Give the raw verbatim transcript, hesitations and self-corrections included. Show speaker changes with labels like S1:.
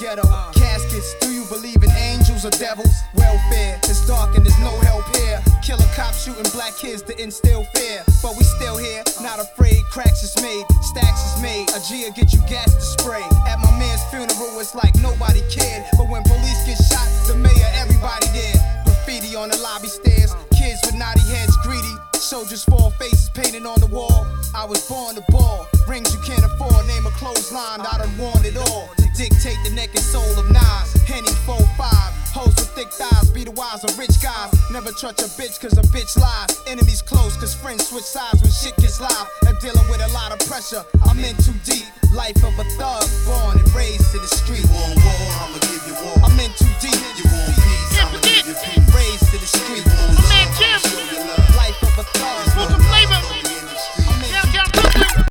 S1: ghetto. Caskets, do you believe in angels or devils? Welfare, it's dark and there's no help here. Killer cops shooting black kids to instill fear. But we still here, not afraid, cracks is made, stacks is made. A G'll get you gas to spray. At my man's funeral, it's like nobody cared. But when police get shot, the mayor, everybody there. Graffiti on the lobby stairs, kids with naughty heads greedy. Soldiers' four faces painted on the wall. I was born to ball, rings you can't afford. Name a clothesline, I done worn it all. To dictate the neck and soul of Nas. Henny four five, hoes with thick thighs, be the wise of rich guys. Never trust a bitch cause a bitch lies. Enemies close cause friends switch sides when shit gets live. And dealing with a lot of pressure, I'm in too deep. Life of a thug, born and raised to the street.
S2: You want war, I'ma give you war.
S1: I'm in too deep.
S2: You want peace, I'ma give you peace.
S1: Raised to the street.
S2: You want
S3: My man
S2: love,
S3: Jim.
S2: I'ma show you love.